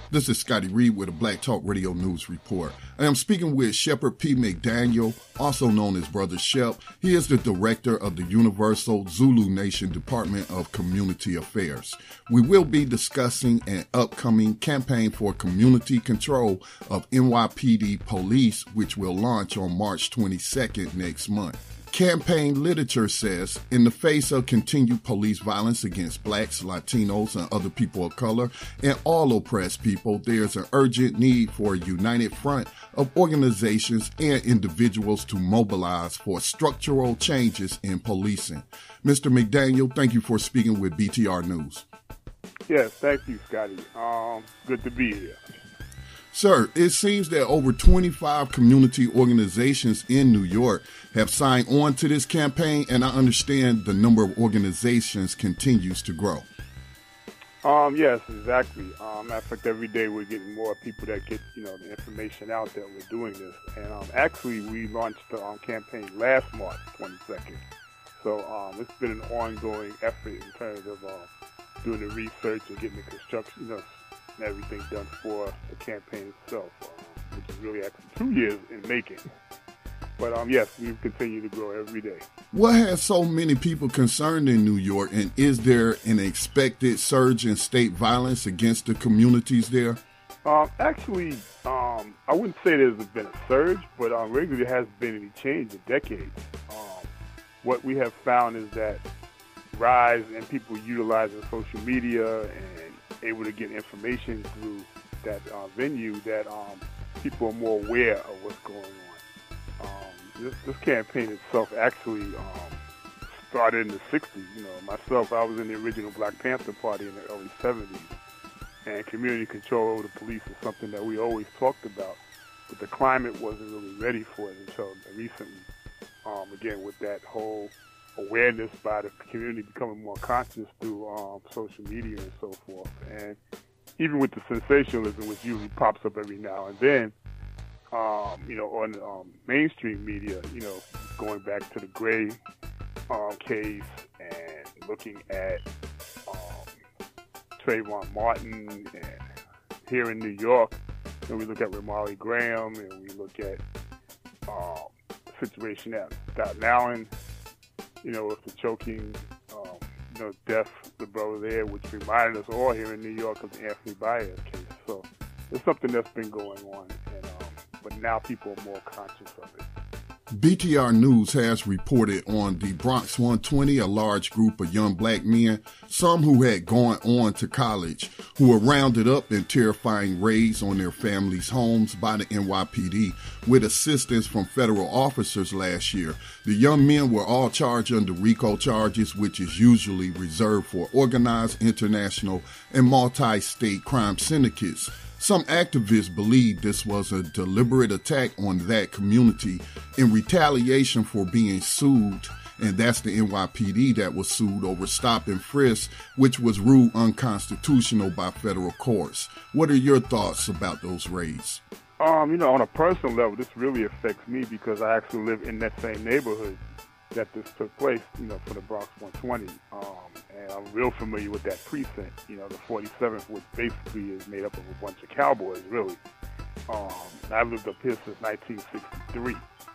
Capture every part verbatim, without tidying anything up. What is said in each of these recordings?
This is Scotty Reed with a Black Talk Radio News Report. I am speaking with Shepard P. McDaniel, also known as Brother Shep. He is the director of the Universal Zulu Nation Department of Community Affairs. We will be discussing an upcoming campaign for community control of N Y P D police, which will launch on March twenty-second next month. Campaign literature says, in the face of continued police violence against blacks, Latinos, and other people of color, and all oppressed people, there's an urgent need for a united front of organizations and individuals to mobilize for structural changes in policing. Mister McDaniel, thank you for speaking with B T R News. Yes, thank you, Scotty. Um, good to be here. Sir, it seems that over twenty-five community organizations in New York have signed on to this campaign, and I understand the number of organizations continues to grow. Um, yes, exactly. Um, matter of fact, every day we're getting more people that get, you know, the information out that we're doing this. And um, actually, we launched the um, campaign last March twenty-second. So um, it's been an ongoing effort in terms of uh, doing the research and getting the construction, you know, and everything done for the campaign itself, um, which is really actually two years in making. But um, yes, we continue to grow every day. What has so many people concerned in New York, and is there an expected surge in state violence against the communities there? Um, actually, um, I wouldn't say there's been a surge, but um, really there hasn't been any change in decades. Um, what we have found is that rise in people utilizing social media and able to get information through that uh, venue, that um, people are more aware of what's going on. Um, this, this campaign itself actually um, started in the sixties. You know, myself, I was in the original Black Panther Party in the early seventies, and community control over the police is something that we always talked about, but the climate wasn't really ready for it until recently. Um, again, with that whole awareness by the community becoming more conscious through um, social media and so forth. And even with the sensationalism, which usually pops up every now and then, um, you know, on um, mainstream media, you know, going back to the Gray um, case and looking at um, Trayvon Martin, and here in New York, and we look at Ramarley Graham, and we look at um, the situation at Staten Island, you know, with the choking, um, you know, death, the brother there, which reminded us all here in New York of the Anthony Baez case. So it's something that's been going on, and um, but now people are more conscious of it. B T R News has reported on the Bronx one twenty, a large group of young black men, some who had gone on to college, who were rounded up in terrifying raids on their families' homes by the N Y P D with assistance from federal officers last year. The young men were all charged under RICO charges, which is usually reserved for organized international and multi-state crime syndicates. Some activists believe this was a deliberate attack on that community in retaliation for being sued, and that's the N Y P D that was sued over stop and frisk, which was ruled unconstitutional by federal courts. What are your thoughts about those raids? Um, you know, on a personal level, this really affects me because I actually live in that same neighborhood that this took place, you know, for the Bronx one twenty. Um, and I'm real familiar with that precinct, you know, the forty-seventh, which basically is made up of a bunch of cowboys, really. Um, I've lived up here since nineteen sixty-three.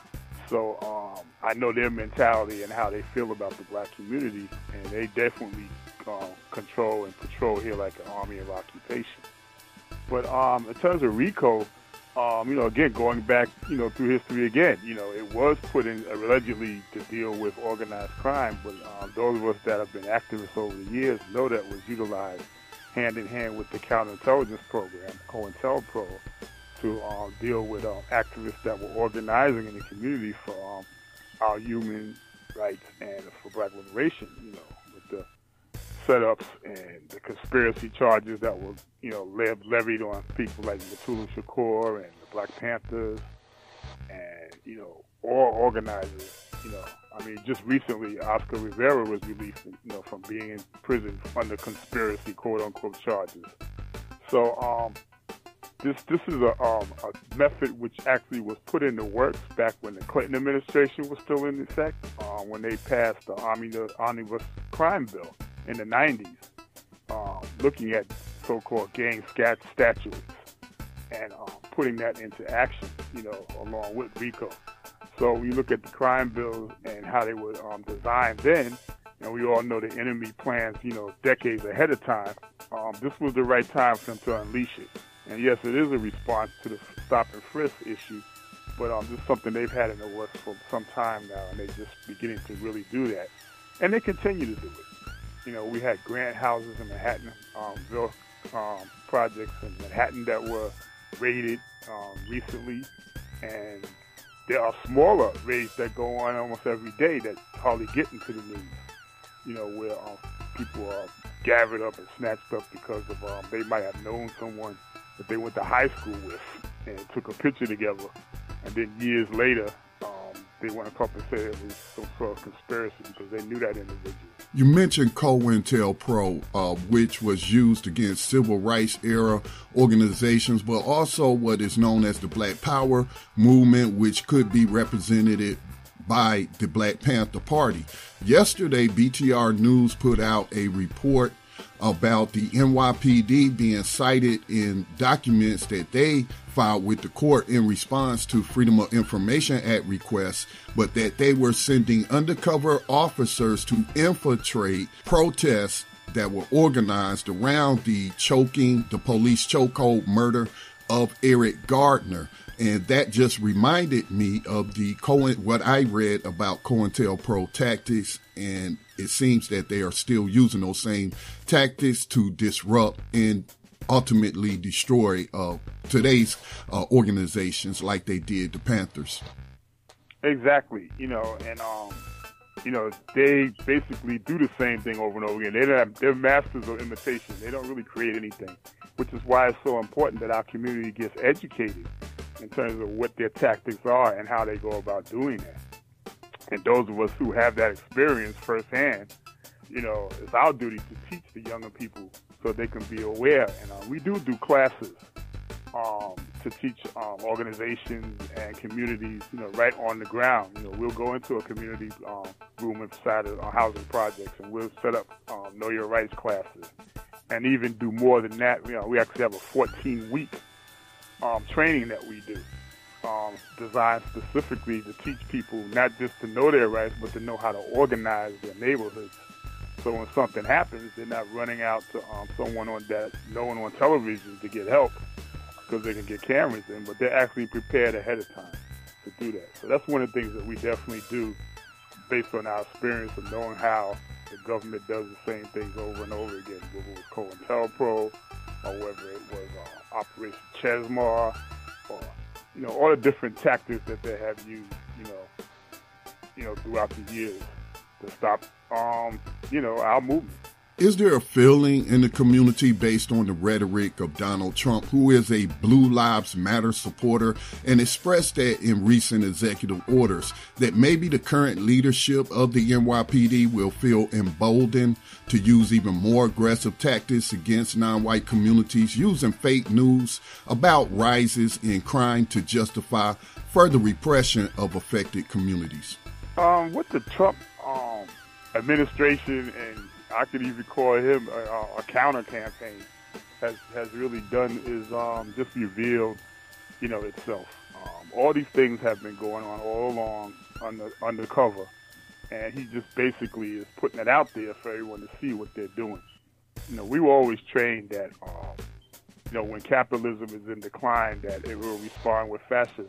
So um, I know their mentality and how they feel about the black community, and they definitely uh, control and patrol here like an army of occupation. But um, in terms of RICO, Um, you know, again, going back, you know, through history again, you know, it was put in allegedly to deal with organized crime, but um, those of us that have been activists over the years know that was utilized hand in hand with the counterintelligence program, COINTELPRO, to um, deal with um, activists that were organizing in the community for um, our human rights and for black liberation, you know, with the setups and the conspiracy charges that were, you know, lev- levied on people like Mutulu Shakur and the Black Panthers and, you know, all organizers, you know. I mean, just recently, Oscar Rivera was released, you know, from being in prison under conspiracy, quote-unquote, charges. So um, this this is a, um, a method which actually was put into works back when the Clinton administration was still in effect, uh, when they passed the Omnibus Crime Bill in the nineties, um, looking at so-called gang scat statutes and um, putting that into action, you know, along with RICO. So we look at the crime bills and how they were um, designed then, and we all know the enemy plans, you know, decades ahead of time. Um, this was the right time for them to unleash it. And yes, it is a response to the stop and frisk issue, but um, this is something they've had in the works for some time now, and they're just beginning to really do that. And they continue to do it. You know, we had grant houses in Manhattan, um, Ville um, projects in Manhattan that were raided um, recently, and there are smaller raids that go on almost every day that hardly get into the news. You know, where um, people are gathered up and snatched up because of um, they might have known someone that they went to high school with and took a picture together, and then years later um, they went up and said it was some sort of conspiracy because they knew that individual. You mentioned COINTELPRO, uh, which was used against civil rights era organizations, but also what is known as the Black Power movement, which could be represented by the Black Panther Party. Yesterday, B T R News put out a report about the N Y P D being cited in documents that they filed with the court in response to Freedom of Information Act requests, but that they were sending undercover officers to infiltrate protests that were organized around the choking, the police chokehold murder of Eric Gardner. And that just reminded me of the what I read about COINTELPRO tactics, and it seems that they are still using those same tactics to disrupt and ultimately destroy uh, today's uh, organizations like they did the Panthers. Exactly, you know, and um, you know, they basically do the same thing over and over again. They don't have, they're masters of imitation. They don't really create anything, which is why it's so important that our community gets educated in terms of what their tactics are and how they go about doing that. And those of us who have that experience firsthand, you know, it's our duty to teach the younger people so they can be aware. And uh, we do do classes um, to teach um, organizations and communities, you know, right on the ground. You know, we'll go into a community um, room inside of uh, housing projects, and we'll set up um, Know Your Rights classes, and even do more than that. You know, we actually have a fourteen-week Um, training that we do, um, designed specifically to teach people not just to know their rights, but to know how to organize their neighborhoods. So when something happens, they're not running out to um, someone on that, no one on television to get help because they can get cameras in, but they're actually prepared ahead of time to do that. So that's one of the things that we definitely do based on our experience of knowing how the government does the same things over and over again, whether it was COINTELPRO, or whether it was uh, Operation Chesmar, or you know all the different tactics that they have used, you know, you know throughout the years to stop, um, you know, our movement. Is there a feeling in the community based on the rhetoric of Donald Trump, who is a Blue Lives Matter supporter and expressed that in recent executive orders, that maybe the current leadership of the N Y P D will feel emboldened to use even more aggressive tactics against non-white communities, using fake news about rises in crime to justify further repression of affected communities? Um, what the Trump um, administration, and I could even call him a, a counter campaign, has has really done is um, just revealed, you know, itself. Um, all these things have been going on all along under undercover, and he just basically is putting it out there for everyone to see what they're doing. You know, we were always trained that, um, you know, when capitalism is in decline, that it will respond with fascism,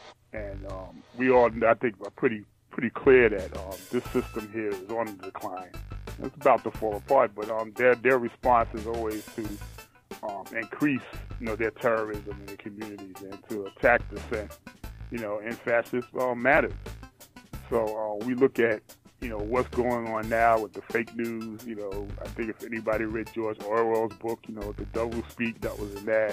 and um, we all, I think, are pretty pretty clear that um, this system here is on the decline. It's about to fall apart, but um, their their response is always to um, increase, you know, their terrorism in the communities and to attack dissent, you know, in fascist uh, matters. So uh, we look at, you know, what's going on now with the fake news. You know, I think if anybody read George Orwell's book, you know, the double speak that was in that,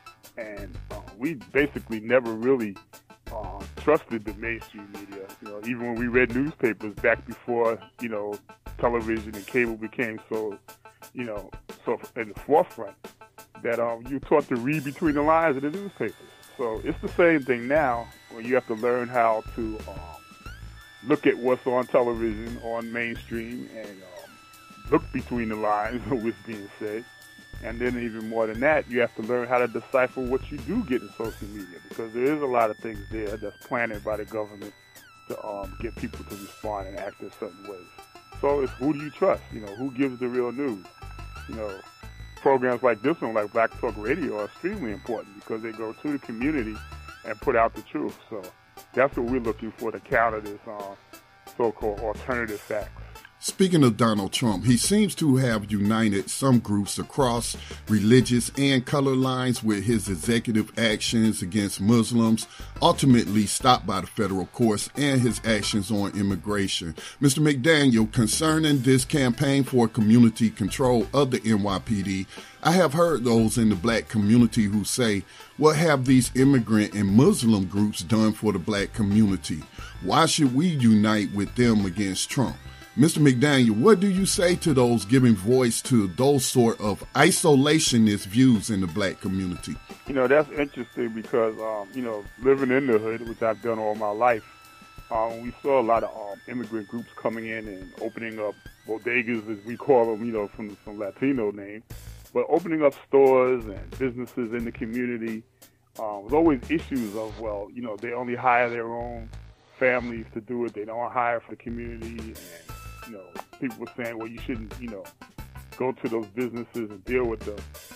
and uh, we basically never really uh, trusted the mainstream media. You know, even when we read newspapers back before, you know, television and cable became so, you know, so in the forefront, that um, you're taught to read between the lines of the newspapers. So it's the same thing now, when you have to learn how to um, look at what's on television, on mainstream, and um, look between the lines of what's being said, And then even more than that, you have to learn how to decipher what you do get in social media, because there is a lot of things there that's planted by the government to um, get people to respond and act in certain ways. So it's who do you trust? You know, who gives the real news? You know, programs like this one, like Black Talk Radio, are extremely important because they go to the community and put out the truth. So that's what we're looking for to counter this uh, so-called alternative facts. Speaking of Donald Trump, he seems to have united some groups across religious and color lines with his executive actions against Muslims, ultimately stopped by the federal courts, and his actions on immigration. Mister McDaniel, concerning this campaign for community control of the N Y P D, I have heard those in the black community who say, what have these immigrant and Muslim groups done for the black community? Why should we unite with them against Trump? Mister McDaniel, what do you say to those giving voice to those sort of isolationist views in the black community? You know, that's interesting because, um, you know, living in the hood, which I've done all my life, um, we saw a lot of um, immigrant groups coming in and opening up bodegas, as we call them, you know, from some Latino name, but opening up stores and businesses in the community. Um, there's always issues of, well, you know, they only hire their own families to do it. They don't hire for the community. And you know, people were saying, well, you shouldn't, you know, go to those businesses and deal with them.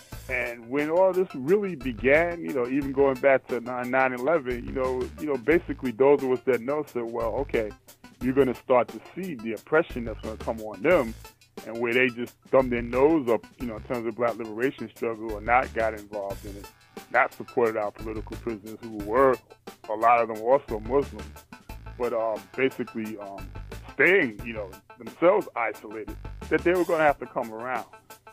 And when all this really began, you know, even going back to nine eleven, you know, you know, basically those of us that know said, well, okay, you're going to start to see the oppression that's going to come on them, and where they just thumbed their nose up, you know, in terms of black liberation struggle, or not got involved in it, not supported our political prisoners, who were, a lot of them also Muslims, but um, basically um, staying, you know, themselves isolated, that they were going to have to come around.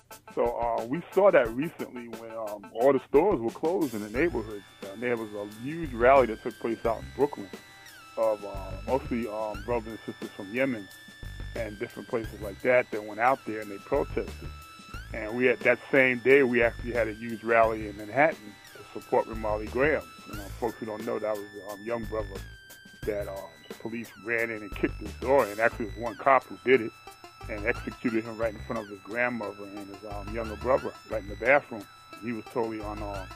So uh, we saw that recently when um, all the stores were closed in the neighborhoods. Uh, there was a huge rally that took place out in Brooklyn of uh, mostly um, brothers and sisters from Yemen and different places like that that went out there and they protested. And we had that same day, we actually had a huge rally in Manhattan to support Ramarley Graham. You know, folks who don't know, that was a um, young brother that um, the police ran in and kicked his door, and actually it was one cop who did it and executed him right in front of his grandmother and his um, younger brother right in the bathroom. He was totally unarmed.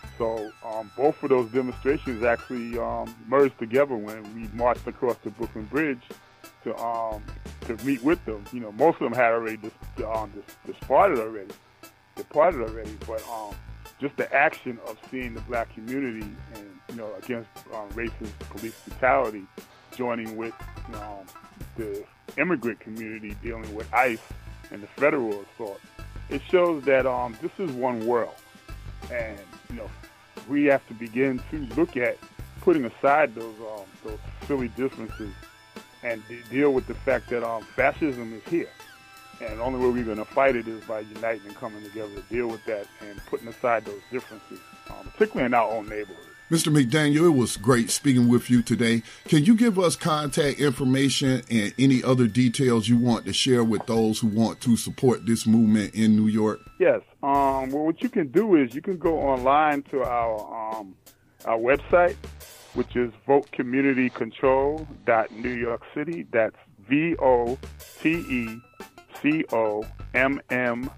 So um, both of those demonstrations actually um, merged together when we marched across the Brooklyn Bridge to um, to meet with them. You know, most of them had already dis- um, dis- departed already, departed already, but um, just the action of seeing the black community and, you know, against um, racist police brutality, joining with um, the immigrant community dealing with ICE and the federal assault, it shows that um, this is one world. And, you know, we have to begin to look at putting aside those um, those silly differences and de- deal with the fact that um, fascism is here. And the only way we're going to fight it is by uniting and coming together to deal with that and putting aside those differences, um, particularly in our own neighborhood. Mister McDaniel, it was great speaking with you today. Can you give us contact information and any other details you want to share with those who want to support this movement in New York? Yes. Um, well, what you can do is you can go online to our um, our website, which is vote community control dot new york city. That's V O T E C O M M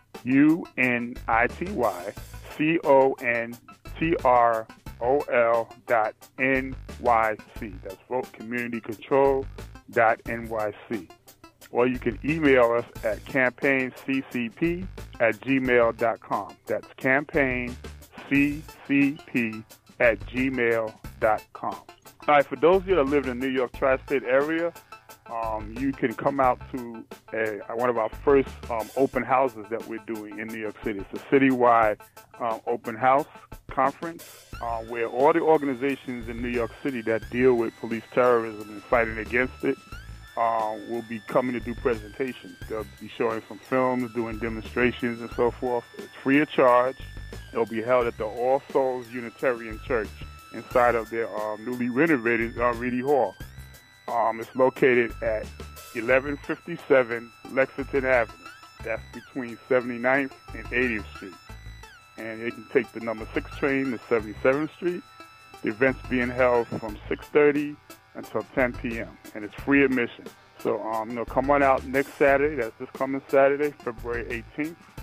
U N I T Y C O N T R O L dot N Y C. That's vote community control dot N Y C. Or you can email us at campaign c c p at gmail dot com. That's campaign c c p at gmail dot com. All right, for those of you that live in the New York tri-state area, Um, you can come out to a, one of our first um, open houses that we're doing in New York City. It's a citywide um, open house conference uh, where all the organizations in New York City that deal with police terrorism and fighting against it uh, will be coming to do presentations. They'll be showing some films, doing demonstrations and so forth. It's free of charge. It'll be held at the All Souls Unitarian Church inside of their um, newly renovated uh, Reedy Hall. Um, it's located at eleven fifty-seven Lexington Avenue. That's between seventy-ninth and eightieth Street. And you can take the number six train to seventy-seventh Street. The event's being held from six thirty until ten p.m. and it's free admission. So, um, you know, come on out next Saturday. That's this coming Saturday, February eighteenth,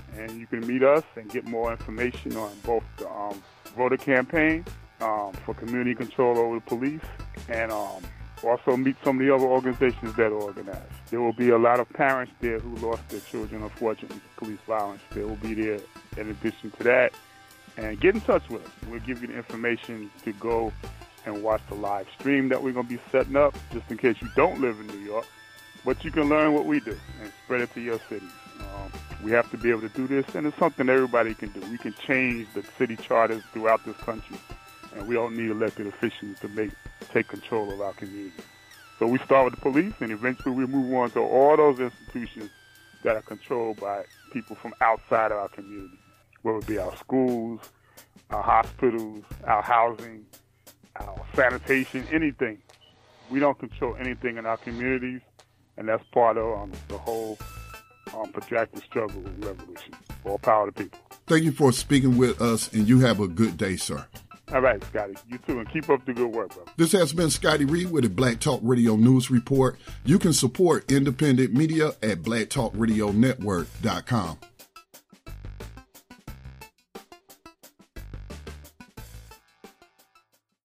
And you can meet us and get more information on both the um, voter campaign um, for community control over the police, and um, also meet some of the other organizations that are organized. There will be a lot of parents there who lost their children, unfortunately, to police violence. They will be there in addition to that. And get in touch with us. We'll give you the information to go and watch the live stream that we're going to be setting up, just in case you don't live in New York. But you can learn what we do and spread it to your cities. Um, we have to be able to do this, and it's something everybody can do. We can change the city charters throughout this country, and we don't need elected officials to make take control of our community. So we start with the police, and eventually we move on to all those institutions that are controlled by people from outside of our community, whether it be our schools, our hospitals, our housing, our sanitation, anything. We don't control anything in our communities, and that's part of um, the whole um, protracted struggle with revolution. All power to people. Thank you for speaking with us, and you have a good day, sir. All right, Scotty. You too, and keep up the good work, brother. This has been Scotty Reed with the Black Talk Radio News Report. You can support independent media at black talk radio network dot com.